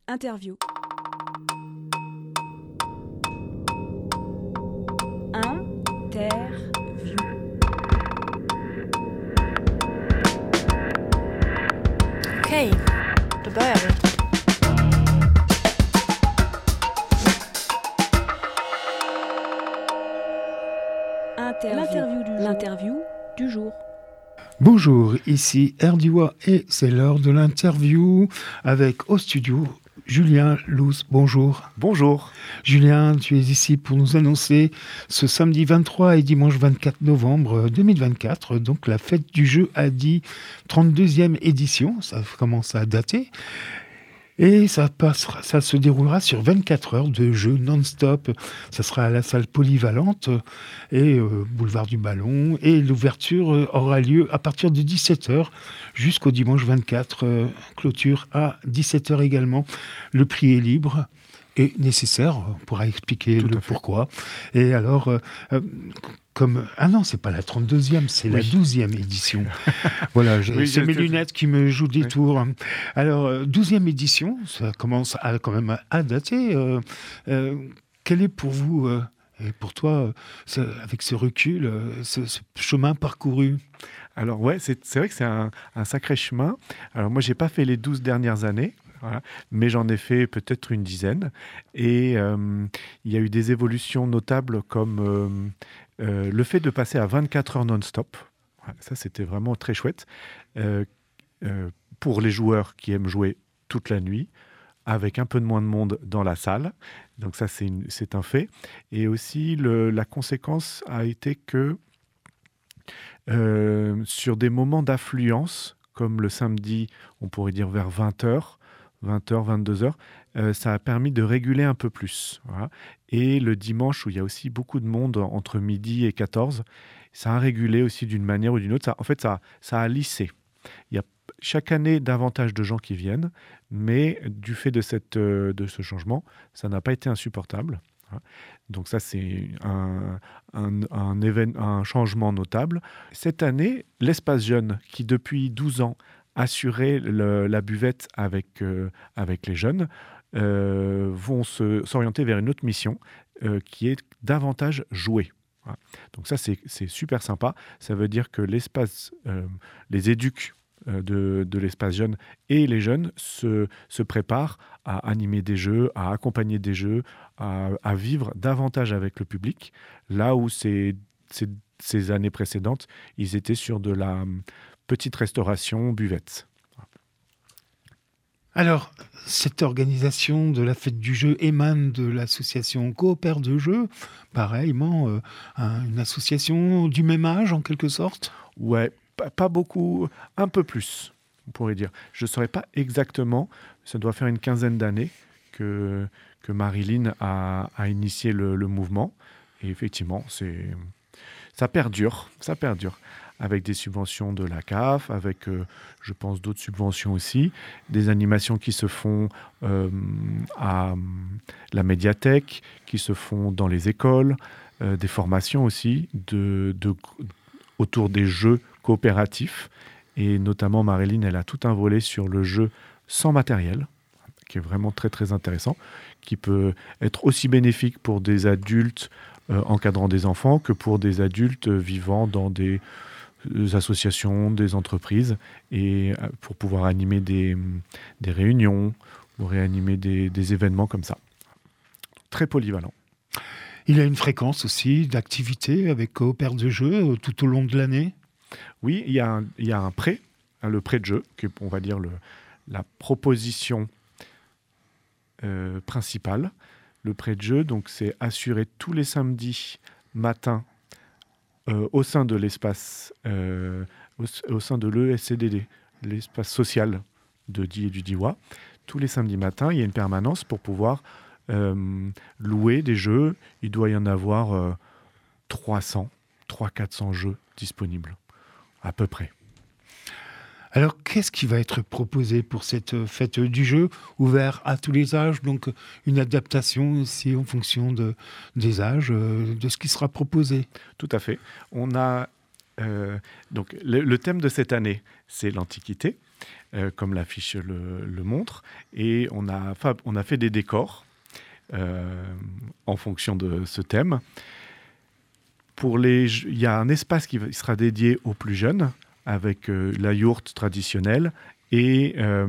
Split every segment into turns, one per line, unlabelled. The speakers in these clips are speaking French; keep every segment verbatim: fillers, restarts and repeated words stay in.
Interview. Interview.
Okej, då börjar vi.
Interview. L'interview du jour. L'interview du jour.
Bonjour, ici Erdiwa et c'est l'heure de l'interview avec au studio Julien Louz. Bonjour.
Bonjour.
Julien, tu es ici pour nous annoncer ce samedi vingt-trois et dimanche vingt-quatre novembre deux mille vingt-quatre, donc la fête du jeu a dit trente-deuxième édition, ça commence à dater. Et ça, passera, ça se déroulera sur vingt-quatre heures de jeu non-stop. Ça sera à la salle polyvalente et euh, boulevard du Ballon. Et l'ouverture euh, aura lieu à partir de dix-sept heures jusqu'au dimanche vingt-quatre. Euh, clôture à dix-sept heures également. Le prix est libre et nécessaire. On pourra expliquer
Tout
le pourquoi. Et alors... Euh, euh, Comme... Ah non, c'est pas la trente-deuxième, c'est oui. la douzième édition. Voilà, j'ai... oui, c'est mes lunettes qui me jouent des oui. tours. Alors, douzième édition, ça commence à, quand même à dater. Euh, euh, quel est pour vous, euh, et pour toi, ce, avec ce recul, euh, ce, ce chemin parcouru ?
Alors ouais, c'est, c'est vrai que c'est un, un sacré chemin. Alors moi, j'ai pas fait les douze dernières années. Voilà. Mais j'en ai fait peut-être une dizaine. Et euh, il y a eu des évolutions notables comme euh, euh, le fait de passer à vingt-quatre heures non-stop. Voilà, ça, c'était vraiment très chouette. Euh, euh, pour les joueurs qui aiment jouer toute la nuit, avec un peu de moins de monde dans la salle. Donc ça, c'est, une, c'est un fait. Et aussi, le, la conséquence a été que euh, sur des moments d'affluence, comme le samedi, on pourrait dire vers vingt heures, vingt heures, vingt-deux heures, euh, ça a permis de réguler un peu plus. Voilà. Et le dimanche, où il y a aussi beaucoup de monde entre midi et quatorze, ça a régulé aussi d'une manière ou d'une autre. Ça, en fait, ça, ça a lissé. Il y a chaque année davantage de gens qui viennent, mais du fait de, cette, euh, de ce changement, ça n'a pas été insupportable. Voilà. Donc ça, c'est un, un, un, évén- un changement notable. Cette année, l'espace jeune, qui depuis douze ans assurer le, la buvette avec, euh, avec les jeunes, euh, vont se, s'orienter vers une autre mission euh, qui est davantage jouer. Voilà. Donc ça, c'est, c'est super sympa. Ça veut dire que l'espace, euh, les éducs euh, de, de l'espace jeune et les jeunes se, se préparent à animer des jeux, à accompagner des jeux, à, à vivre davantage avec le public, là où ces, ces, ces années précédentes, ils étaient sur de la petite restauration, buvette.
Alors, cette organisation de la fête du jeu émane de l'association Coopère de Jeux, pareillement, euh, un, une association du même âge, en quelque sorte ?
Ouais, pas, pas beaucoup, un peu plus, on pourrait dire. Je ne saurais pas exactement, ça doit faire une quinzaine d'années que, que Marilyn a, a initié le, le mouvement. Et effectivement, c'est, ça perdure, ça perdure. Avec des subventions de la C A F, avec, euh, je pense, d'autres subventions aussi, des animations qui se font euh, à la médiathèque, qui se font dans les écoles, euh, des formations aussi de, de, autour des jeux coopératifs. Et notamment, Marilyn, elle a tout un volet sur le jeu sans matériel, qui est vraiment très, très intéressant, qui peut être aussi bénéfique pour des adultes euh, encadrant des enfants que pour des adultes vivant dans des... des associations, des entreprises, et pour pouvoir animer des, des réunions ou réanimer des, des événements comme ça. Très polyvalent.
Il y a une fréquence aussi d'activité avec Coopère de Jeux tout au long de l'année ?
Oui, il y a un, il y a un prêt, le prêt de jeu, qui est, on va dire, le, la proposition euh, principale. Le prêt de jeu, donc, c'est assuré tous les samedis matin Euh, au sein de l'espace, euh, au, au sein de l'E S C D D, l'espace social de Die et du Diois. Tous les samedis matins, il y a une permanence pour pouvoir euh, louer des jeux. Il doit y en avoir euh, trois cents, trois cents à quatre cents jeux disponibles, à peu près.
Alors, qu'est-ce qui va être proposé pour cette fête du jeu, ouvert à tous les âges, donc une adaptation aussi en fonction de, des âges, de ce qui sera proposé ?
Tout à fait. On a euh, donc le, le thème de cette année, c'est l'Antiquité. euh, comme l'affiche le, le montre. Et on a, on a fait des décors euh, en fonction de ce thème. Pour les, il y a un espace qui sera dédié aux plus jeunes, avec euh, la yourte traditionnelle et euh,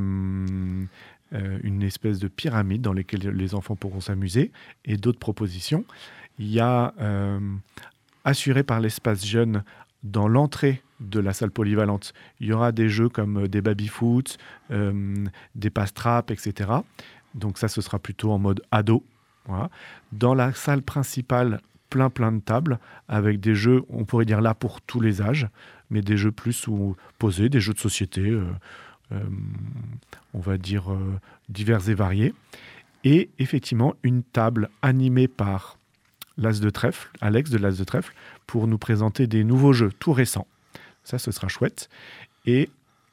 euh, une espèce de pyramide dans laquelle les enfants pourront s'amuser, et d'autres propositions. Il y a, euh, assuré par l'espace jeune, dans l'entrée de la salle polyvalente, il y aura des jeux comme des baby-foot, euh, des passe-trappes, et cetera. Donc ça, ce sera plutôt en mode ado. Voilà. Dans la salle principale, plein plein de tables, avec des jeux, on pourrait dire là pour tous les âges, mais des jeux plus ou posés, des jeux de société, euh, euh, on va dire euh, divers et variés. Et effectivement, une table animée par l'As de trèfle, Alex de l'As de trèfle, pour nous présenter des nouveaux jeux tout récents. Ça, ce sera chouette. Et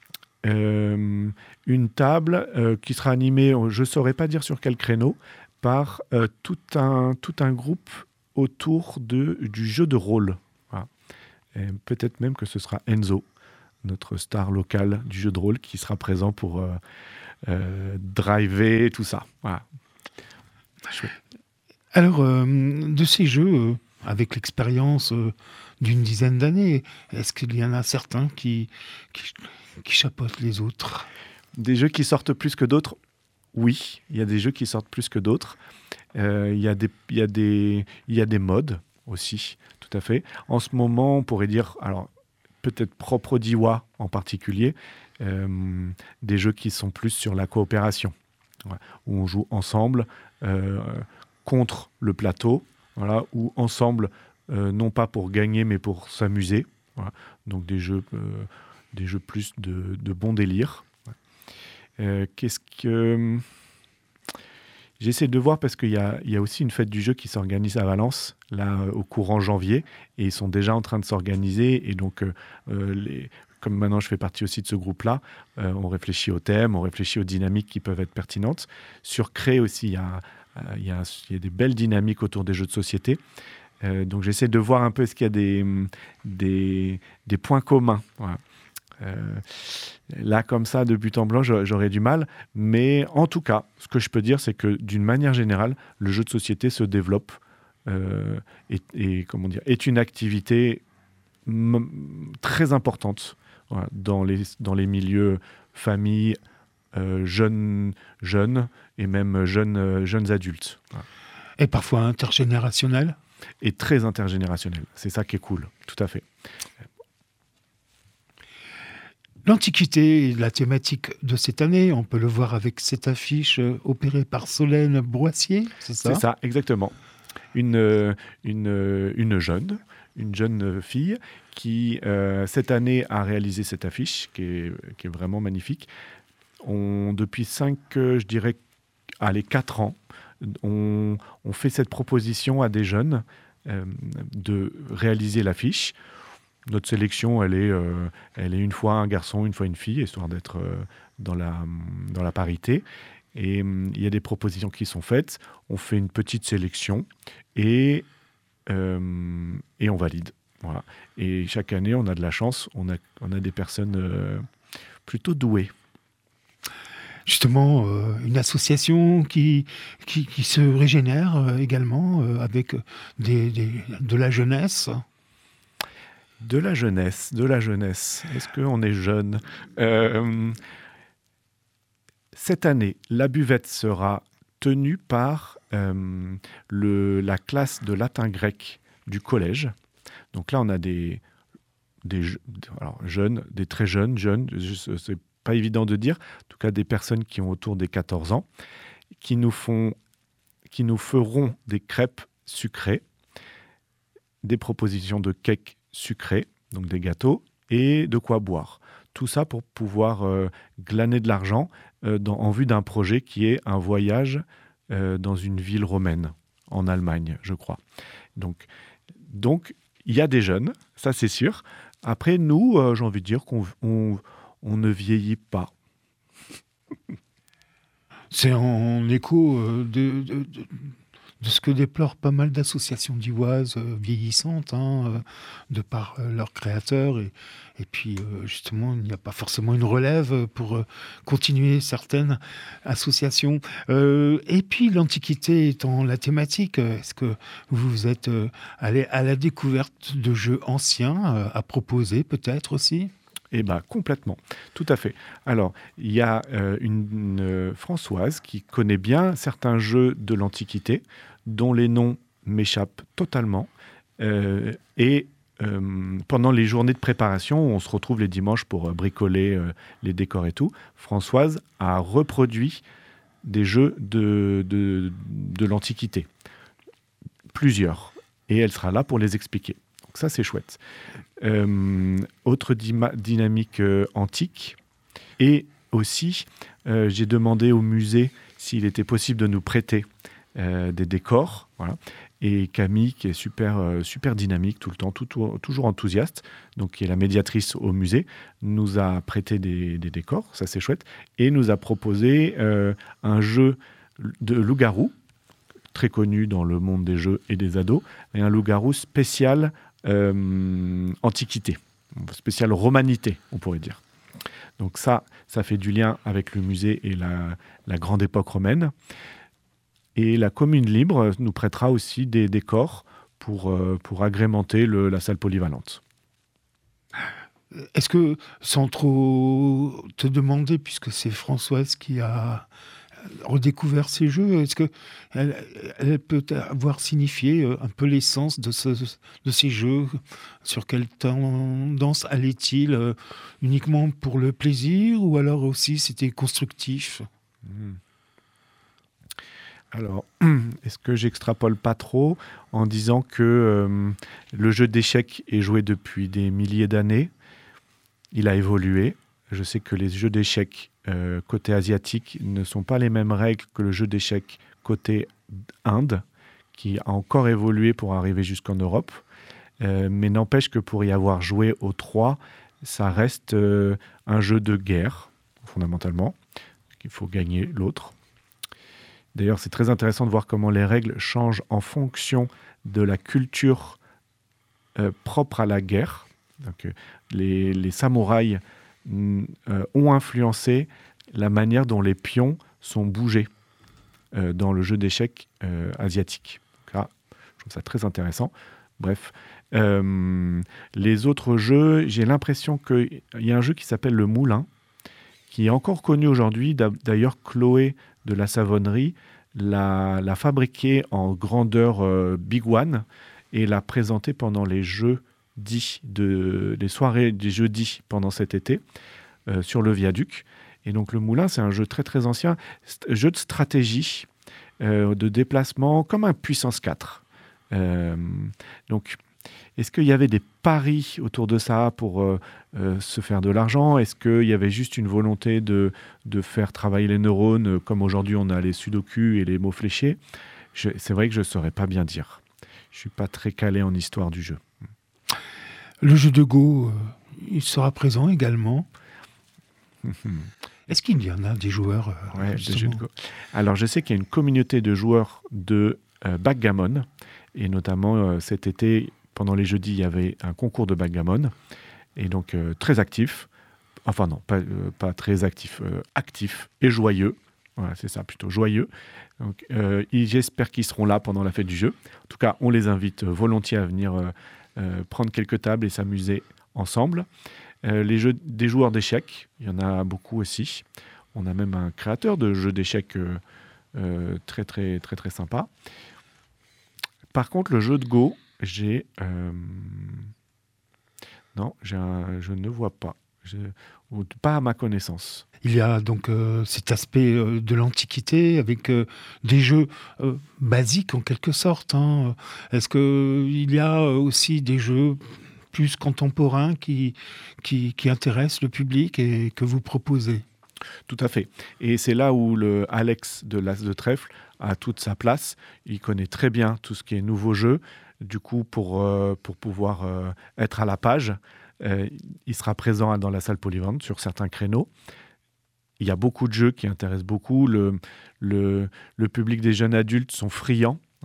euh, une table euh, qui sera animée, je ne saurais pas dire sur quel créneau, par euh, tout, un, tout un groupe autour de, du jeu de rôle. Voilà. Et peut-être même que ce sera Enzo, notre star locale du jeu de rôle, qui sera présent pour euh, euh, driver tout ça. Voilà. Chouette.
Alors, euh, de ces jeux, euh, avec l'expérience euh, d'une dizaine d'années, est-ce qu'il y en a certains qui, qui, qui chapeautent les autres ?
Des jeux qui sortent plus que d'autres ? Oui, il y a des jeux qui sortent plus que d'autres. Euh, il y a des, il y a des, il y a des modes aussi, tout à fait. En ce moment, on pourrait dire, alors peut-être propre au D I W A en particulier, euh, des jeux qui sont plus sur la coopération, voilà, où on joue ensemble, euh, contre le plateau, voilà, ou ensemble, euh, non pas pour gagner, mais pour s'amuser. Voilà. Donc des jeux, euh, des jeux plus de, de bon délire. Euh, qu'est-ce que... J'essaie de voir parce qu'il y a, il y a aussi une fête du jeu qui s'organise à Valence, là, au courant janvier, et ils sont déjà en train de s'organiser. Et donc, euh, les... comme maintenant je fais partie aussi de ce groupe-là, euh, on réfléchit aux thèmes, on réfléchit aux dynamiques qui peuvent être pertinentes. Sur Cré aussi, il y a... Il y, a, il y a des belles dynamiques autour des jeux de société. Euh, donc, j'essaie de voir un peu est-ce qu'il y a des, des, des points communs. Voilà. Euh, là, comme ça, de but en blanc, j'aurais du mal. Mais en tout cas, ce que je peux dire, c'est que d'une manière générale, le jeu de société se développe euh, et, et comment dire, est une activité m- très importante, voilà, dans, les, dans les milieux famille, Euh, jeunes, jeunes et même jeunes, euh, jeunes adultes. Voilà.
Et parfois intergénérationnel ?
Et très intergénérationnel. C'est ça qui est cool, tout à fait.
L'Antiquité est la thématique de cette année. On peut le voir avec cette affiche euh, opérée par Solène Boissier, c'est ça ?
C'est ça, exactement. Une, euh, une, euh, une jeune, une jeune fille qui, euh, cette année, a réalisé cette affiche qui est, qui est vraiment magnifique. On, depuis cinq, euh, je dirais, allez, quatre ans, on, on fait cette proposition à des jeunes euh, de réaliser l'affiche. Notre sélection, elle est, euh, elle est une fois un garçon, une fois une fille, histoire d'être euh, dans, la, dans la parité. Et il euh, y a des propositions qui sont faites. On fait une petite sélection et, euh, et on valide. Voilà. Et chaque année, on a de la chance. On a, on a des personnes euh, plutôt douées.
Justement, euh, une association qui, qui, qui se régénère euh, également euh, avec des, des, de la jeunesse.
De la jeunesse, de la jeunesse. Est-ce qu'on est jeune ? euh, Cette année, la buvette sera tenue par euh, le, la classe de latin-grec du collège. Donc là, on a des, des alors, jeunes, des très jeunes, jeunes, c'est pas évident de dire, en tout cas des personnes qui ont autour des quatorze ans, qui nous, font, qui nous feront des crêpes sucrées, des propositions de cakes sucrés, donc des gâteaux, et de quoi boire. Tout ça pour pouvoir euh, glaner de l'argent euh, dans, en vue d'un projet qui est un voyage euh, dans une ville romaine, en Allemagne, je crois. Donc, donc il y a des jeunes, ça c'est sûr. Après, nous, euh, j'ai envie de dire qu'on on, on ne vieillit pas.
C'est en écho de, de, de, de ce que déplorent pas mal d'associations dioises euh, vieillissantes, hein, euh, de par euh, leurs créateurs. Et, et puis, euh, justement, il n'y a pas forcément une relève pour euh, continuer certaines associations. Euh, et puis, l'Antiquité étant la thématique, est-ce que vous êtes euh, allé à la découverte de jeux anciens euh, à proposer, peut-être aussi ?
Eh bien, complètement, tout à fait. Alors, il y a euh, une, une euh, Françoise qui connaît bien certains jeux de l'Antiquité, dont les noms m'échappent totalement. Euh, et euh, pendant les journées de préparation, où on se retrouve les dimanches pour euh, bricoler euh, les décors et tout, Françoise a reproduit des jeux de, de, de l'Antiquité. Plusieurs. Et elle sera là pour les expliquer. Donc ça, c'est chouette. Euh, autre dima- dynamique euh, antique. Et aussi, euh, j'ai demandé au musée s'il était possible de nous prêter euh, des décors. Voilà. Et Camille, qui est super, euh, super dynamique tout le temps, tout, tout, toujours enthousiaste, donc qui est la médiatrice au musée, nous a prêté des, des décors, ça c'est chouette, et nous a proposé euh, un jeu de loup-garou, très connu dans le monde des jeux et des ados, et un loup-garou spécial Euh, antiquité, spéciale romanité, on pourrait dire. Donc ça, ça fait du lien avec le musée et la, la grande époque romaine. Et la commune libre nous prêtera aussi des décors pour, euh, pour agrémenter le, la salle polyvalente.
Est-ce que, sans trop te demander, puisque c'est Françoise qui a redécouvert ces jeux, est-ce qu'elle elle peut avoir signifié un peu l'essence de, ce, de ces jeux? Sur quelle tendance allait-il? euh, Uniquement pour le plaisir, ou alors aussi c'était constructif?
Mmh. Alors, est-ce que j'extrapole pas trop en disant que euh, le jeu d'échecs est joué depuis des milliers d'années? Il a évolué. Je sais que les jeux d'échecs euh, côté asiatique ne sont pas les mêmes règles que le jeu d'échecs côté Inde, qui a encore évolué pour arriver jusqu'en Europe. Euh, mais n'empêche que pour y avoir joué aux trois, ça reste euh, un jeu de guerre, fondamentalement. Il faut gagner l'autre. D'ailleurs, c'est très intéressant de voir comment les règles changent en fonction de la culture euh, propre à la guerre. Donc, euh, les, les samouraïs Euh, ont influencé la manière dont les pions sont bougés euh, dans le jeu d'échecs euh, asiatique. Donc là, je trouve ça très intéressant. Bref, euh, les autres jeux, j'ai l'impression qu'il y a un jeu qui s'appelle Le Moulin, qui est encore connu aujourd'hui. D'ailleurs, Chloé de la Savonnerie l'a, l'a fabriqué en grandeur euh, Big One et l'a présenté pendant les jeux dits de, les soirées des jeudis pendant cet été euh, sur le viaduc. Et donc le Moulin, c'est un jeu très très ancien, st- jeu de stratégie, euh, de déplacement, comme un Puissance quatre. Euh, donc, est-ce qu'il y avait des paris autour de ça pour euh, euh, se faire de l'argent? Est-ce qu'il y avait juste une volonté de, de faire travailler les neurones, comme aujourd'hui on a les sudoku et les mots fléchés? Je, c'est vrai que je ne saurais pas bien dire. Je ne suis pas très calé en histoire du jeu.
Le jeu de Go, euh, il sera présent également. Est-ce qu'il y en a des joueurs euh,
ouais, des jeux de Go. Alors, je sais qu'il y a une communauté de joueurs de euh, backgammon. Et notamment, euh, cet été, pendant les jeudis, il y avait un concours de backgammon. Et donc, euh, très actif. Enfin, non, pas, euh, pas très actif. Euh, actif et joyeux. Voilà, c'est ça, plutôt joyeux. Donc, euh, et j'espère qu'ils seront là pendant la fête du jeu. En tout cas, on les invite volontiers à venir euh, euh, prendre quelques tables et s'amuser ensemble. Euh, les jeux des joueurs d'échecs, il y en a beaucoup aussi. On a même un créateur de jeux d'échecs euh, euh, très, très, très, très sympa. Par contre, le jeu de Go, j'ai... Euh... Non, j'ai un... je ne vois pas. Je... Ou pas à ma connaissance.
Il y a donc euh, cet aspect euh, de l'Antiquité avec euh, des jeux euh, basiques en quelque sorte. Hein. Est-ce qu'il y a aussi des jeux plus contemporains qui, qui, qui intéressent le public et que vous proposez?
Tout à fait. Et c'est là où le Alex de l'As de Trèfle a toute sa place. Il connaît très bien tout ce qui est nouveau jeu. Du coup, pour, euh, pour pouvoir euh, être à la page, euh, il sera présent dans la salle polyvalente sur certains créneaux. Il y a beaucoup de jeux qui intéressent beaucoup. Le, le, le public des jeunes adultes sont friands.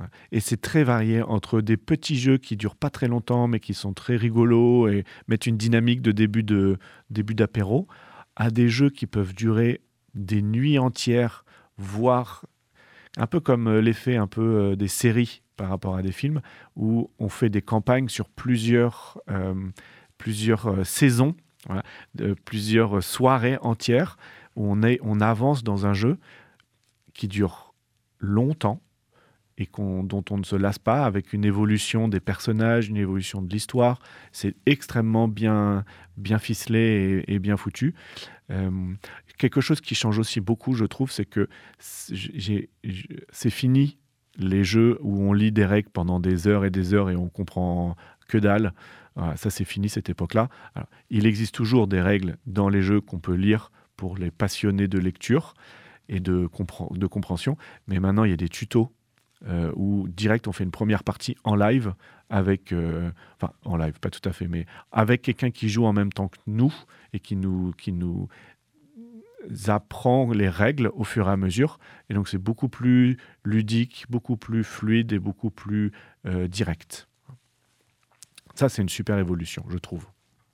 Et c'est très varié entre des petits jeux qui durent pas très longtemps mais qui sont très rigolos et mettent une dynamique de début, de, début d'apéro, à des jeux qui peuvent durer des nuits entières, voire un peu comme l'effet un peu des séries par rapport à des films, où on fait des campagnes sur plusieurs, euh, plusieurs euh, saisons, voilà, de plusieurs soirées entières, où on, est, on avance dans un jeu qui dure longtemps, et qu'on, dont on ne se lasse pas, avec une évolution des personnages, une évolution de l'histoire. C'est extrêmement bien, bien ficelé et, et bien foutu. Euh, quelque chose qui change aussi beaucoup, je trouve, c'est que j'ai, j'ai, c'est fini les jeux où on lit des règles pendant des heures et des heures et on comprend que dalle. Voilà, ça, c'est fini, cette époque-là. Alors, il existe toujours des règles dans les jeux qu'on peut lire pour les passionnés de lecture et de, compre- de compréhension, mais maintenant, il y a des tutos Euh, où direct on fait une première partie en live avec, euh, enfin en live pas tout à fait, mais avec quelqu'un qui joue en même temps que nous et qui nous, qui nous apprend les règles au fur et à mesure, et donc c'est beaucoup plus ludique, beaucoup plus fluide et beaucoup plus euh, direct. Ça, c'est une super évolution, je trouve.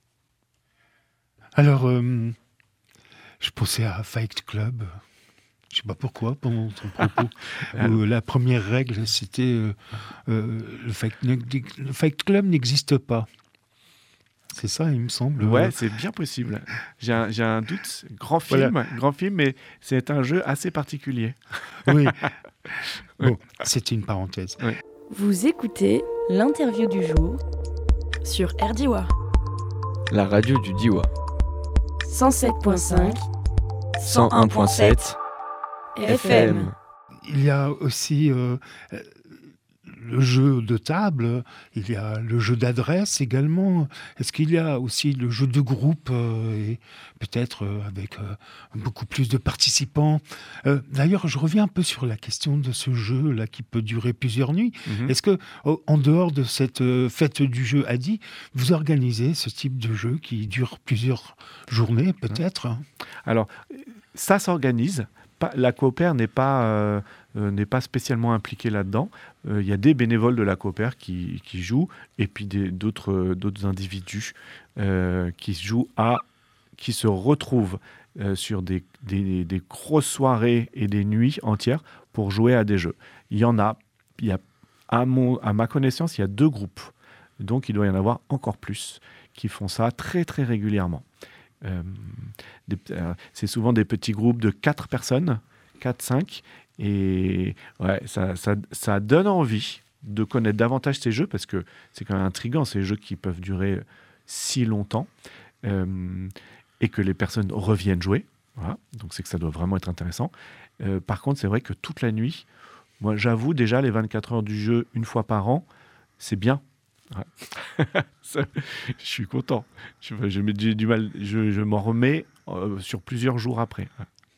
Alors, euh, je pensais à Fight Club. Je ne sais pas pourquoi, pendant ton propos. Où la première règle, c'était euh, euh, le, fight, le Fight Club n'existe pas. C'est ça, il me semble.
Ouais, c'est bien possible. J'ai un, j'ai un doute. Grand film, voilà. grand film, mais c'est un jeu assez particulier.
Oui. Bon, c'était une parenthèse.
Oui.
Vous écoutez l'interview du jour sur R D I W A.
La radio du Diois.
cent sept virgule cinq,
cent un virgule sept F M.
Il y a aussi euh, le jeu de table, il y a le jeu d'adresse également. Est-ce qu'il y a aussi le jeu de groupe, euh, et peut-être euh, avec euh, beaucoup plus de participants. euh, D'ailleurs, je reviens un peu sur la question de ce jeu-là qui peut durer plusieurs nuits. Mm-hmm. Est-ce que, oh, en dehors de cette euh, fête du jeu Adi, vous organisez ce type de jeu qui dure plusieurs journées, peut-être?
Alors, ça s'organise. Pas, la coopère n'est pas, euh, euh, n'est pas spécialement impliquée là-dedans. Il euh, y a des bénévoles de la coopère qui, qui jouent, et puis des, d'autres, euh, d'autres individus euh, qui jouent à, qui se retrouvent euh, sur des, des, des grosses soirées et des nuits entières pour jouer à des jeux. Il y en a, il y a à, mon, à ma connaissance, il y a deux groupes. Donc il doit y en avoir encore plus qui font ça très très régulièrement. Euh, des, euh, c'est souvent des petits groupes de quatre personnes, quatre cinq, et ouais, ça, ça, ça donne envie de connaître davantage ces jeux, parce que c'est quand même intriguant, ces jeux qui peuvent durer si longtemps, euh, et que les personnes reviennent jouer. Voilà, donc c'est que ça doit vraiment être intéressant. Euh, par contre, c'est vrai que toute la nuit, moi j'avoue déjà les vingt-quatre heures du jeu une fois par an, c'est bien. Ouais. Ça, je suis content. Je, je, j'ai du mal. Je, je m'en remets euh, sur plusieurs jours après.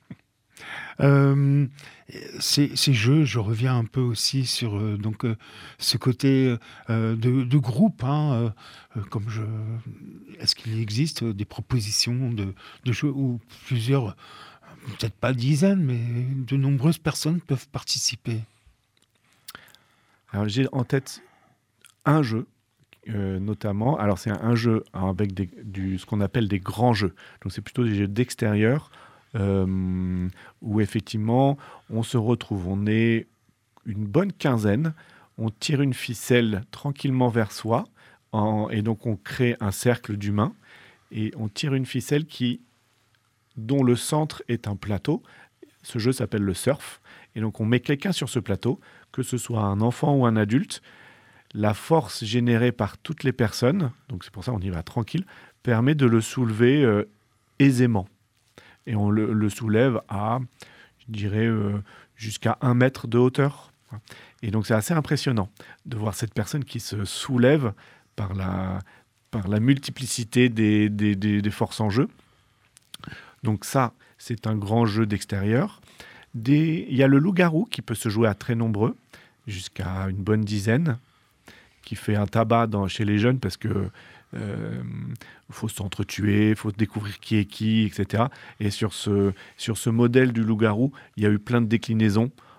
Euh, ces, ces jeux, je reviens un peu aussi sur euh, donc euh, ce côté euh, de, de groupe. Hein, euh, comme je, est-ce qu'il existe des propositions de, de jeux où plusieurs, peut-être pas dizaines, mais de nombreuses personnes peuvent participer?
Alors j'ai en tête un jeu. Euh, notamment, alors c'est un, un jeu avec des, du, ce qu'on appelle des grands jeux. Donc c'est plutôt des jeux d'extérieur euh, où effectivement on se retrouve, on est une bonne quinzaine, on tire une ficelle tranquillement vers soi en, et donc on crée un cercle d'humains et on tire une ficelle qui, dont le centre est un plateau. Ce jeu s'appelle le surf et donc on met quelqu'un sur ce plateau, que ce soit un enfant ou un adulte. La force générée par toutes les personnes, donc c'est pour ça qu'on y va tranquille, permet de le soulever euh, aisément. Et on le, le soulève à, je dirais, euh, jusqu'à un mètre de hauteur. Et donc c'est assez impressionnant de voir cette personne qui se soulève par la, par la multiplicité des, des, des, des forces en jeu. Donc ça, c'est un grand jeu d'extérieur. Des, il y a le loup-garou qui peut se jouer à très nombreux, jusqu'à une bonne dizaine, qui fait un tabac dans, chez les jeunes parce que euh, faut s'entretuer, il faut découvrir qui est qui, et cetera. Et sur ce, sur ce modèle du loup-garou, il y a eu plein de déclinaisons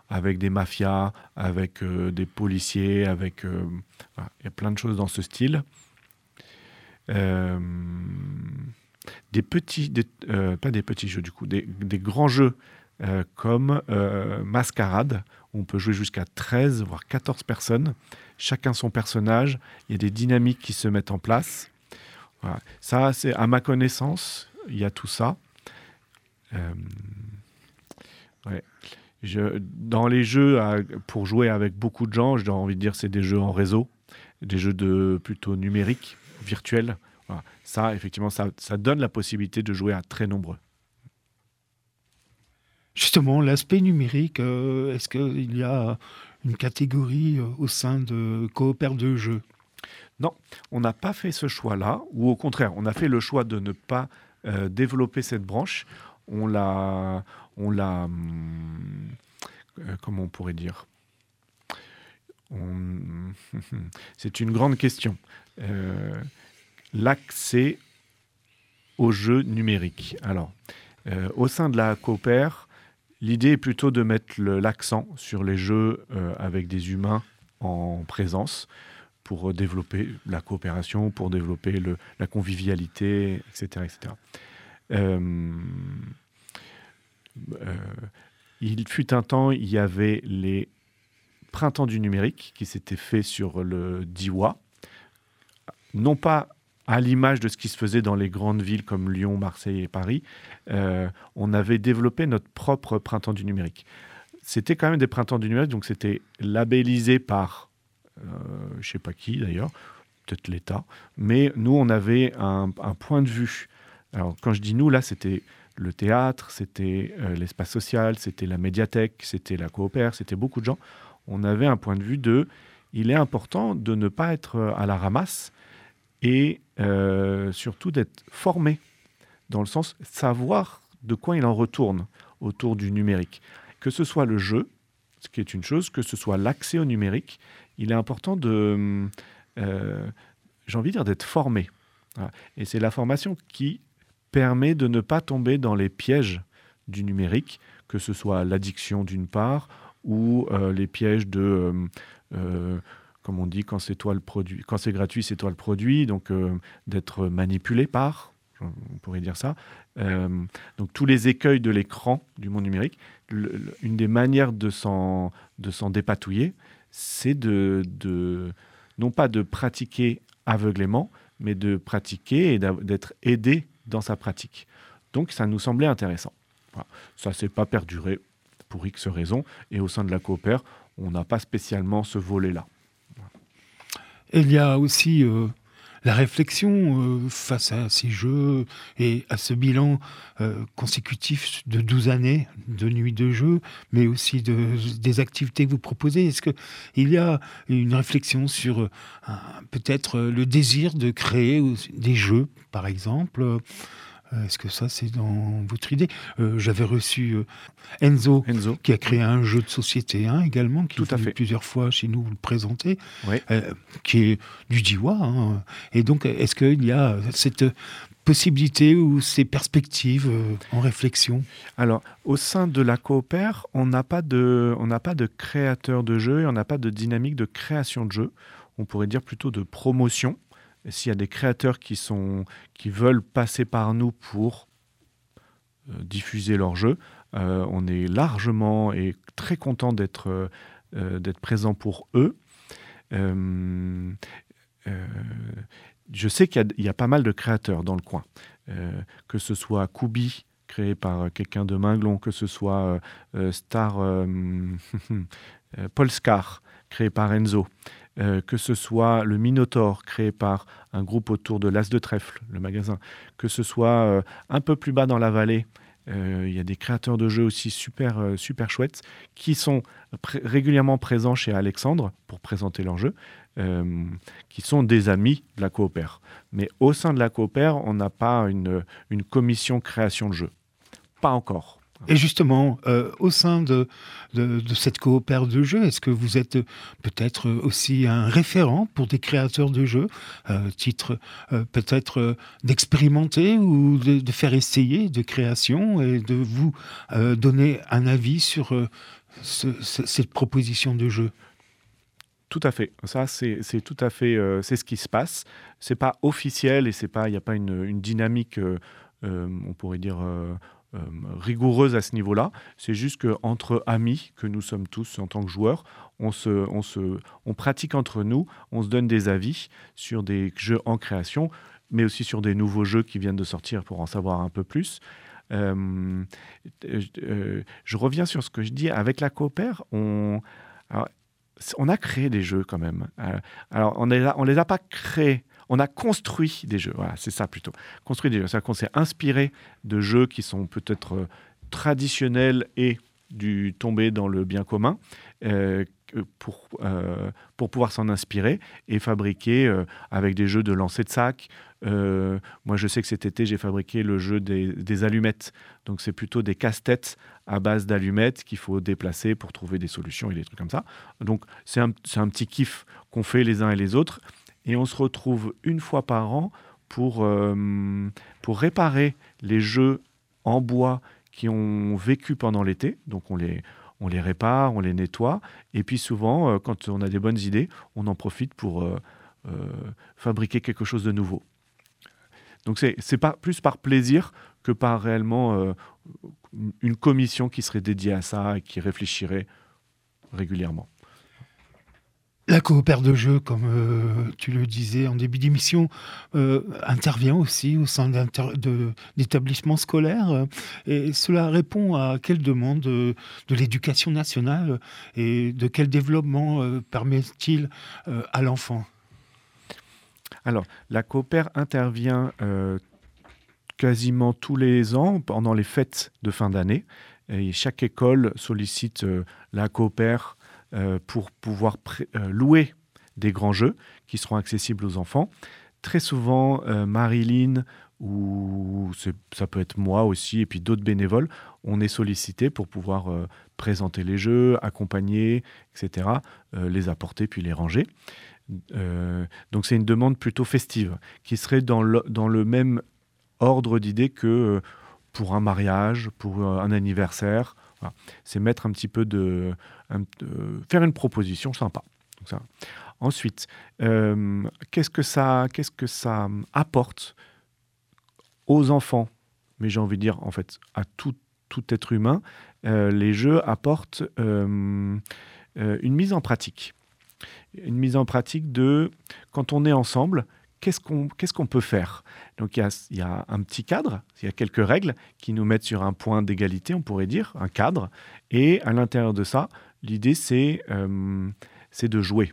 avec des mafias, avec euh, des policiers, avec... Euh, voilà, il y a plein de choses dans ce style. Euh, des petits... Des, euh, pas des petits jeux, du coup, des, des grands jeux euh, comme euh, Mascarade, où on peut jouer jusqu'à treize, voire quatorze personnes. Chacun son personnage. Il y a des dynamiques qui se mettent en place. Voilà. Ça, c'est à ma connaissance, il y a tout ça. Euh, ouais. Je, dans les jeux à, pour jouer avec beaucoup de gens, j'ai envie de dire c'est des jeux en réseau, des jeux de plutôt numériques, virtuels. Voilà. Ça, effectivement, ça, ça donne la possibilité de jouer à très nombreux.
Justement, l'aspect numérique, euh, est-ce qu'il y a une catégorie euh, au sein de Coopère de jeux ?
Non, on n'a pas fait ce choix-là, ou au contraire, on a fait le choix de ne pas euh, développer cette branche. On l'a, on l'a, hum, euh, comment on pourrait dire on, c'est une grande question. Euh, l'accès aux jeux numériques. Alors, euh, au sein de la Coopère, l'idée est plutôt de mettre le, l'accent sur les jeux euh, avec des humains en présence pour développer la coopération, pour développer le, la convivialité, et cetera et cetera. Euh, euh, il fut un temps, il y avait les printemps du numérique qui s'étaient faits sur le D I W A, non pas à l'image de ce qui se faisait dans les grandes villes comme Lyon, Marseille et Paris. Euh, on avait développé notre propre printemps du numérique. C'était quand même des printemps du numérique, donc c'était labellisé par, euh, je ne sais pas qui d'ailleurs, peut-être l'État, mais nous, on avait un, un point de vue. Alors, quand je dis nous, là, c'était le théâtre, c'était euh, l'espace social, c'était la médiathèque, c'était la Coopère, c'était beaucoup de gens. On avait un point de vue de « il est important de ne pas être à la ramasse et euh, surtout d'être formé, dans le sens savoir de quoi il en retourne autour du numérique. Que ce soit le jeu, ce qui est une chose, que ce soit l'accès au numérique, il est important de, euh, j'ai envie de dire, d'être formé. Voilà. Et c'est la formation qui permet de ne pas tomber dans les pièges du numérique, que ce soit l'addiction d'une part, ou euh, les pièges de, euh, euh, comme on dit, quand c'est toi le produit, quand c'est gratuit, c'est toi le produit, donc euh, d'être manipulé par, on pourrait dire ça. Euh, donc tous les écueils de l'écran du monde numérique, le, le, une des manières de s'en, de s'en dépatouiller, c'est de, de, non pas de pratiquer aveuglément, mais de pratiquer et d'être aidé dans sa pratique. Donc ça nous semblait intéressant. Voilà. Ça ne s'est pas perduré pour X raisons, et au sein de la Coopère, on n'a pas spécialement ce volet-là. Voilà.
Et il y a aussi euh, la réflexion euh, face à ces jeux et à ce bilan euh, consécutif de douze années de nuit de jeu, mais aussi de, des activités que vous proposez. Est-ce qu'il y a une réflexion sur euh, peut-être le désir de créer des jeux, par exemple euh, Est-ce que ça, c'est dans votre idée ? euh, J'avais reçu euh, Enzo,
Enzo,
qui a créé un jeu de société hein, également, qui
Tout à fait.
plusieurs fois chez nous vous le présentez,
oui.
euh, qui est du D I W A. Hein. Et donc, est-ce qu'il y a cette possibilité ou ces perspectives euh, en réflexion ?
Alors, au sein de la Coopère, on n'a pas de, on n'a pas de créateur de jeux et on n'a pas de dynamique de création de jeux. On pourrait dire plutôt de promotion. S'il y a des créateurs qui, sont, qui veulent passer par nous pour euh, diffuser leurs jeux, euh, on est largement et très content d'être, euh, d'être présent pour eux. Euh, euh, je sais qu'il y a, il y a pas mal de créateurs dans le coin, euh, que ce soit Kubi, créé par quelqu'un de Minglon, que ce soit euh, Star euh, Polskar, créé par Enzo. Euh, que ce soit le Minotaure, créé par un groupe autour de l'As de Trèfle, le magasin, que ce soit euh, un peu plus bas dans la vallée, euh, il y a des créateurs de jeux aussi super, euh, super chouettes qui sont pr- régulièrement présents chez Alexandre pour présenter leurs jeux, euh, qui sont des amis de la Coopère. Mais au sein de la Coopère, on n'a pas une, une commission création de jeux. Pas encore.
Et justement, euh, au sein de, de, de cette Coopère de jeux, est-ce que vous êtes peut-être aussi un référent pour des créateurs de jeux, euh, titre euh, peut-être euh, d'expérimenter ou de, de faire essayer de création et de vous euh, donner un avis sur euh, ce, ce, cette proposition de jeu.
Tout à fait. Ça, c'est, c'est tout à fait, euh, c'est ce qui se passe. C'est pas officiel et c'est pas, il n'y a pas une, une dynamique, euh, euh, on pourrait dire, euh, euh, rigoureuse à ce niveau-là. C'est juste qu'entre amis, que nous sommes tous en tant que joueurs, on se, on se, on pratique entre nous, on se donne des avis sur des jeux en création, mais aussi sur des nouveaux jeux qui viennent de sortir pour en savoir un peu plus. Euh, euh, je reviens sur ce que je dis. Avec la coopère, on... Alors, on a créé des jeux quand même. Euh, alors, on ne les a pas créés, on a construit des jeux. Voilà, c'est ça plutôt. Construit des jeux. C'est-à-dire qu'on s'est inspiré de jeux qui sont peut-être euh, traditionnels et du tombé dans le bien commun euh, pour, euh, pour pouvoir s'en inspirer et fabriquer euh, avec des jeux de lancer de sac. Euh, moi, je sais que cet été, j'ai fabriqué le jeu des, des allumettes. Donc, c'est plutôt des casse-têtes à base d'allumettes qu'il faut déplacer pour trouver des solutions et des trucs comme ça. Donc, c'est un, c'est un petit kiff qu'on fait les uns et les autres. Et on se retrouve une fois par an pour, euh, pour réparer les jeux en bois qui ont vécu pendant l'été. Donc, on les, on les répare, on les nettoie. Et puis, souvent, euh, quand on a des bonnes idées, on en profite pour euh, euh, fabriquer quelque chose de nouveau. Donc, c'est, c'est pas, plus par plaisir que par réellement euh, une commission qui serait dédiée à ça et qui réfléchirait régulièrement.
La coopère de jeu, comme euh, tu le disais en début d'émission, euh, intervient aussi au sein de, d'établissements scolaires. Euh, et cela répond à quelle demande de, de l'éducation nationale et de quel développement euh, permet-il euh, à l'enfant ?
Alors, la coopère intervient euh, quasiment tous les ans pendant les fêtes de fin d'année. Et chaque école sollicite euh, la coopère euh, pour pouvoir pré- euh, louer des grands jeux qui seront accessibles aux enfants. Très souvent, euh, Marilyn ou c'est, ça peut être moi aussi et puis d'autres bénévoles, on est sollicité pour pouvoir euh, présenter les jeux, accompagner, et cetera, euh, les apporter puis les ranger. Euh, donc c'est une demande plutôt festive qui serait dans le, dans le même ordre d'idée que euh, pour un mariage, pour euh, un anniversaire. Voilà. C'est mettre un petit peu de, un, de faire une proposition sympa. Donc ça. Ensuite, euh, qu'est-ce que ça, qu'est-ce que ça apporte aux enfants, mais j'ai envie de dire en fait à tout, tout être humain, euh, les jeux apportent euh, euh, une mise en pratique. Une mise en pratique de, quand on est ensemble, qu'est-ce qu'on, qu'est-ce qu'on peut faire ? Donc, il y a, il y a un petit cadre, il y a quelques règles qui nous mettent sur un point d'égalité, on pourrait dire, un cadre. Et à l'intérieur de ça, l'idée, c'est, euh, c'est de jouer.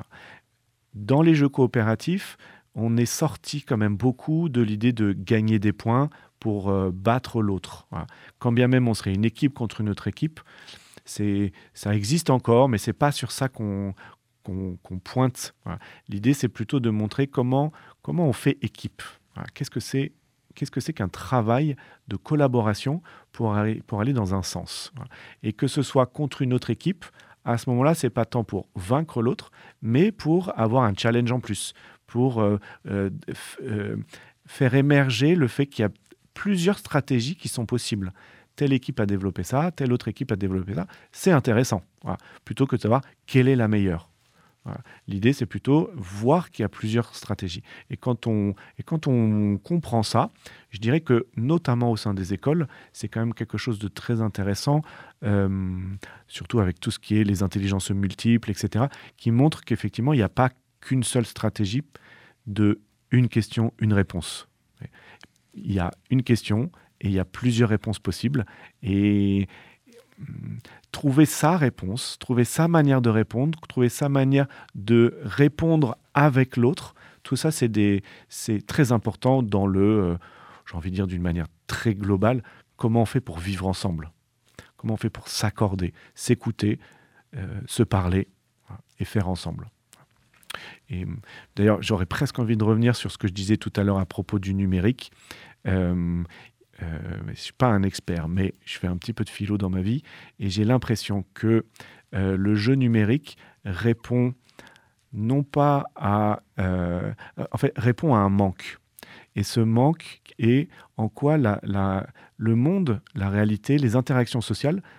Dans les jeux coopératifs, on est sorti quand même beaucoup de l'idée de gagner des points pour euh, battre l'autre. Voilà. Quand bien même on serait une équipe contre une autre équipe, c'est, ça existe encore, mais ce n'est pas sur ça qu'on... Qu'on, qu'on pointe. Voilà. L'idée, c'est plutôt de montrer comment, comment on fait équipe. Voilà. Qu'est-ce que c'est, qu'est-ce que c'est qu'un travail de collaboration pour aller, pour aller dans un sens. Voilà. Et que ce soit contre une autre équipe, à ce moment-là, ce n'est pas tant pour vaincre l'autre, mais pour avoir un challenge en plus, pour euh, euh, f- euh, faire émerger le fait qu'il y a plusieurs stratégies qui sont possibles. Telle équipe a développé ça, telle autre équipe a développé ça. C'est intéressant, voilà. Plutôt que de savoir quelle est la meilleure. Voilà. L'idée, c'est plutôt voir qu'il y a plusieurs stratégies. Et quand, on, et quand on comprend ça, je dirais que, notamment au sein des écoles, c'est quand même quelque chose de très intéressant, euh, surtout avec tout ce qui est les intelligences multiples, et cetera, qui montre qu'effectivement, il n'y a pas qu'une seule stratégie de une question, une réponse. Il y a une question et il y a plusieurs réponses possibles. Et trouver sa réponse, trouver sa manière de répondre, trouver sa manière de répondre avec l'autre, tout ça, c'est, des, c'est très important dans le, euh, j'ai envie de dire d'une manière très globale, comment on fait pour vivre ensemble, comment on fait pour s'accorder, s'écouter, euh, se parler voilà, et faire ensemble. Et, d'ailleurs, j'aurais presque envie de revenir sur ce que je disais tout à l'heure à propos du numérique. Euh, Euh, je ne suis pas un expert, mais je fais un petit peu de philo dans ma vie et j'ai l'impression que euh, le jeu numérique répond non pas à... Euh, en fait, répond à un manque. Et ce manque est en quoi la, la, le monde, la réalité, les interactions sociales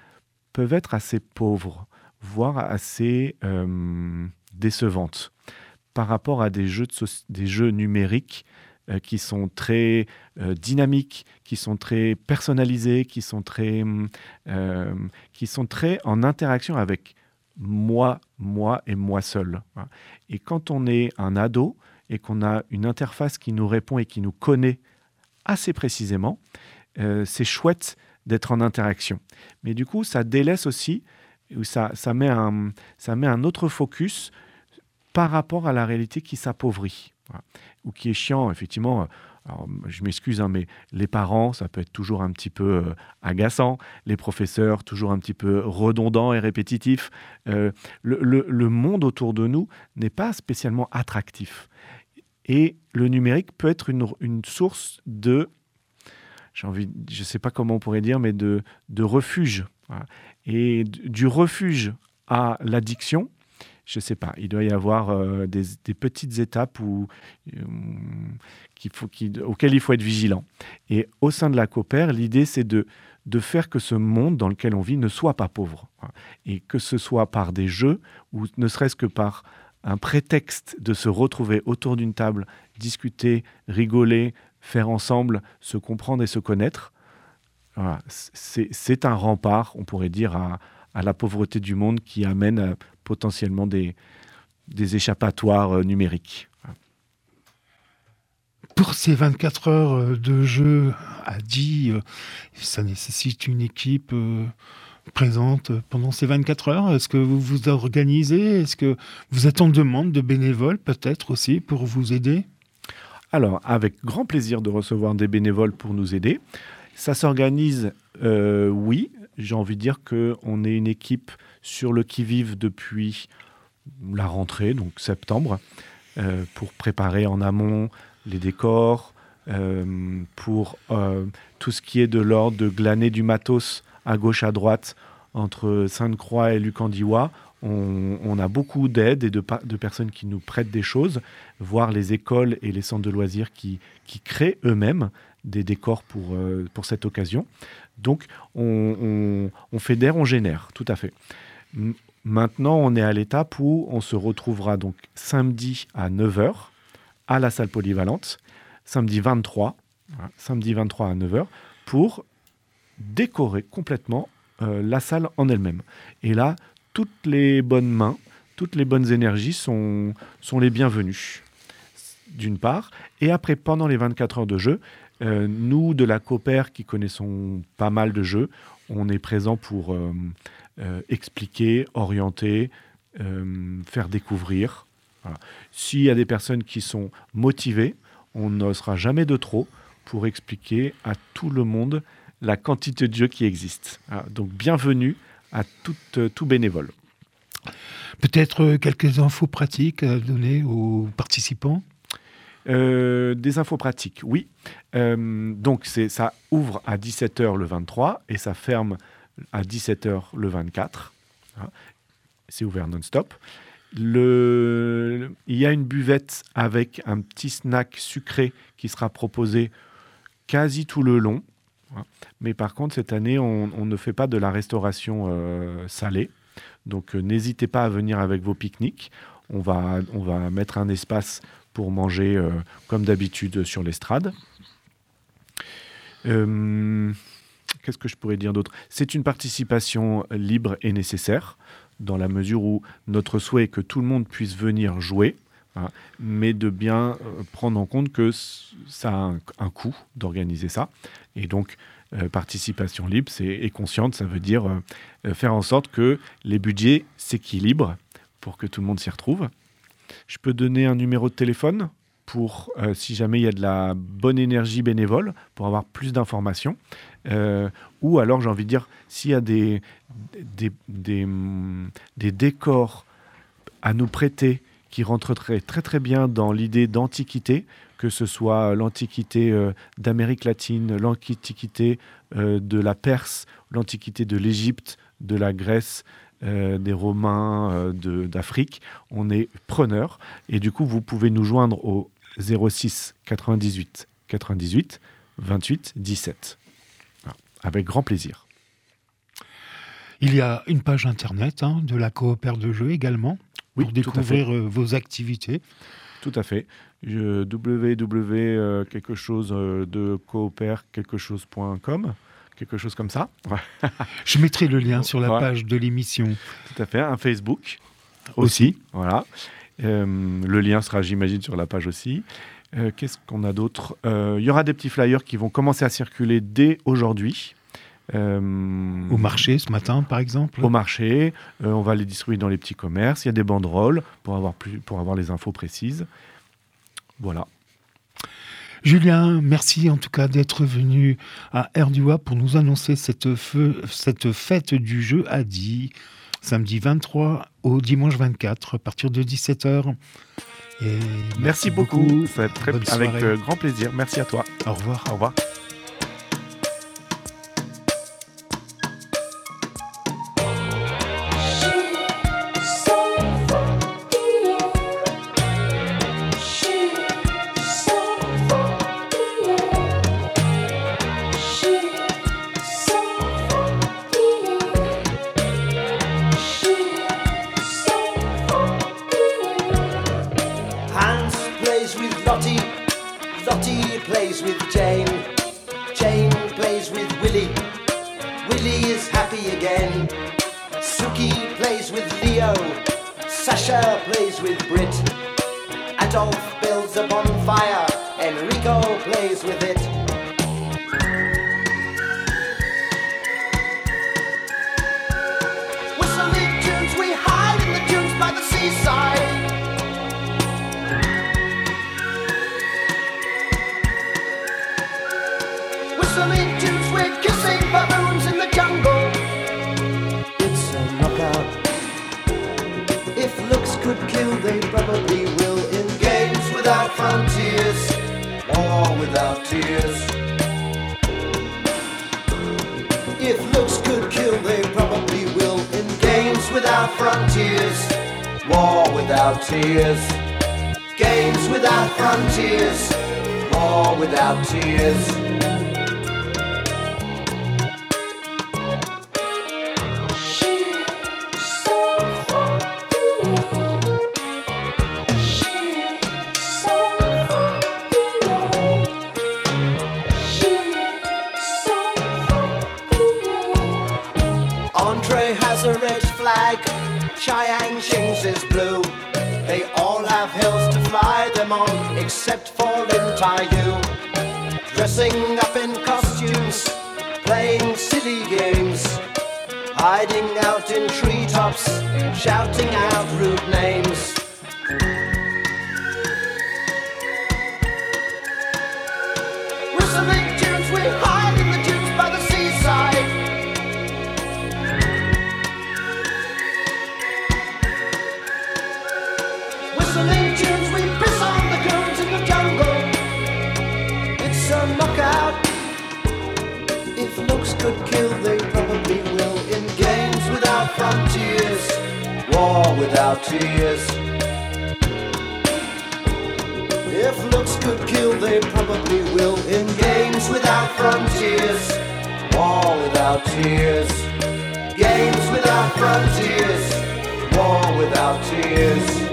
peuvent être assez pauvres, voire assez euh, décevantes par rapport à des jeux, de so- des jeux numériques euh, qui sont très euh, dynamiques, qui sont très personnalisés, qui sont très, euh, qui sont très en interaction avec moi, moi et moi seul. Et quand on est un ado et qu'on a une interface qui nous répond et qui nous connaît assez précisément, euh, c'est chouette d'être en interaction. Mais du coup, ça délaisse aussi, ou ça, ça, met un, ça met un autre focus par rapport à la réalité qui s'appauvrit. Voilà. Ou qui est chiant, effectivement. Alors, je m'excuse, hein, mais les parents, ça peut être toujours un petit peu euh, agaçant. Les professeurs, toujours un petit peu redondants et répétitifs. Euh, le, le, le monde autour de nous n'est pas spécialement attractif. Et le numérique peut être une, une source de, j'ai envie, je ne sais pas comment on pourrait dire, mais de, de refuge. Voilà. Et du refuge à l'addiction, je ne sais pas, il doit y avoir euh, des, des petites étapes où, euh, qu'il faut, qu'il, auxquelles il faut être vigilant. Et au sein de la Coopère, l'idée, c'est de, de faire que ce monde dans lequel on vit ne soit pas pauvre. Voilà. Et que ce soit par des jeux, ou ne serait-ce que par un prétexte de se retrouver autour d'une table, discuter, rigoler, faire ensemble, se comprendre et se connaître. Voilà. C'est, c'est un rempart, on pourrait dire, à, à la pauvreté du monde qui amène à, potentiellement des, des échappatoires euh, numériques.
Pour ces vingt-quatre heures de jeu à dix, ça nécessite une équipe euh, présente pendant ces vingt-quatre heures. Est-ce que vous vous organisez ? Est-ce que vous êtes en demande de bénévoles peut-être aussi pour vous aider ?
Alors, avec grand plaisir de recevoir des bénévoles pour nous aider. Ça s'organise, euh, oui. J'ai envie de dire qu'on est une équipe sur le qui-vive depuis la rentrée, donc septembre, euh, pour préparer en amont les décors, euh, pour euh, tout ce qui est de l'ordre de glaner du matos à gauche, à droite, entre Sainte-Croix et Lucandiwa. On, on a beaucoup d'aide et de, de personnes qui nous prêtent des choses, voire les écoles et les centres de loisirs qui, qui créent eux-mêmes des décors pour, euh, pour cette occasion. Donc, on, on, on fédère, on génère, tout à fait. M- maintenant, on est à l'étape où on se retrouvera donc samedi à neuf heures à la salle polyvalente, samedi vingt-trois, voilà, samedi vingt-trois à neuf heures, pour décorer complètement euh, la salle en elle-même. Et là, toutes les bonnes mains, toutes les bonnes énergies sont, sont les bienvenues, d'une part. Et après, pendant les vingt-quatre heures de jeu, euh, nous, de la Coopère, qui connaissons pas mal de jeux, on est présent pour euh, euh, expliquer, orienter, euh, faire découvrir. Voilà. S'il y a des personnes qui sont motivées, on n'osera jamais de trop pour expliquer à tout le monde la quantité de jeux qui existent. Voilà. Donc, bienvenue à tout, euh, tout bénévole.
Peut-être quelques infos pratiques à donner aux participants ?
Euh, des infos pratiques, oui. Euh, donc, c'est, ça ouvre à dix-sept heures le vingt-trois et ça ferme à dix-sept heures le vingt-quatre. Hein. C'est ouvert non-stop. Le... Il y a une buvette avec un petit snack sucré qui sera proposé quasi tout le long. Mais par contre, cette année, on, on ne fait pas de la restauration euh, salée. Donc, euh, n'hésitez pas à venir avec vos pique-niques. On va, on va mettre un espace pour manger euh, comme d'habitude sur l'estrade. Euh, qu'est-ce que je pourrais dire d'autre ? C'est une participation libre et nécessaire, dans la mesure où notre souhait est que tout le monde puisse venir jouer, hein, mais de bien euh, prendre en compte que c- ça a un, un coût d'organiser ça. Et donc, euh, participation libre c'est, et consciente, ça veut dire euh, faire en sorte que les budgets s'équilibrent pour que tout le monde s'y retrouve. Je peux donner un numéro de téléphone pour, euh, si jamais il y a de la bonne énergie bénévole, pour avoir plus d'informations. Euh, ou alors, j'ai envie de dire, s'il y a des, des, des, des décors à nous prêter qui rentreraient très très bien dans l'idée d'antiquité, que ce soit l'antiquité euh, d'Amérique latine, l'antiquité euh, de la Perse, l'antiquité de l'Égypte, de la Grèce, euh, des Romains, euh, de, d'Afrique, on est preneurs. Et du coup, vous pouvez nous joindre au zéro six quatre-vingt-dix-huit quatre-vingt-dix-huit vingt-huit dix-sept. Voilà. Avec grand plaisir.
Il y a une page internet hein, de la Coopère de jeux également,
Oui,
pour
tout à fait.
découvrir euh, vos activités.
Tout à fait. Je, www euh, quelque chose euh, de coopère quelque chose point com, quelque chose comme ça. Ouais,
Je mettrai le lien sur la
Ouais.
page de l'émission.
tout à fait. Un Facebook aussi. Voilà. Euh, le lien sera, j'imagine, sur la page aussi. Euh, Qu'est-ce qu'on a d'autre? Euh, Il y aura des petits flyers qui vont commencer à circuler dès aujourd'hui. Euh,
Au marché ce matin, par exemple.
Au marché, Euh, on va les distribuer dans les petits commerces. Il y a des banderoles pour avoir, plus, pour avoir les infos précises. Voilà.
Julien, merci en tout cas d'être venu à Erdua pour nous annoncer cette, feu, cette fête du jeu à Die, samedi vingt-trois au dimanche vingt-quatre, à partir de dix-sept heures. Et merci,
Merci beaucoup. Ça va être très-
Bonne
avec
soirée.
euh, grand plaisir. Merci à toi.
Au revoir.
Au revoir.
Hans plays with Lottie, Lottie plays with Jane, Jane plays with Willie, Willie is happy again. Suki plays with Leo, Sasha plays with Brit, Adolf builds a bonfire, Enrico plays with it. Whistling tunes, we hide in the dunes by the seaside. Whistling tunes, we're kissing baboons in the jungle. It's a knockout. If looks could kill, they probably will. In games without frontiers, war without tears. If looks could kill, they probably will. In games without frontiers, war without tears. Games without frontiers, war without tears. Andre has a red flag, Chiang Shing's is blue. They all have hills to fly them on, except for Lin Taiyu. Dressing up in costumes, playing silly games, hiding out in treetops, shouting out rude names. Whistling tunes, we hide in the dunes by the seaside. Whistling tunes, we piss on the coons in the jungle. It's a knockout. If looks could kill, they probably will. In games without frontiers, war without tears. If looks could kill, they probably will. In games without frontiers, war without tears. Games without frontiers, war without tears.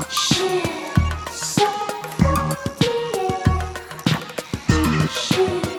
Shoot.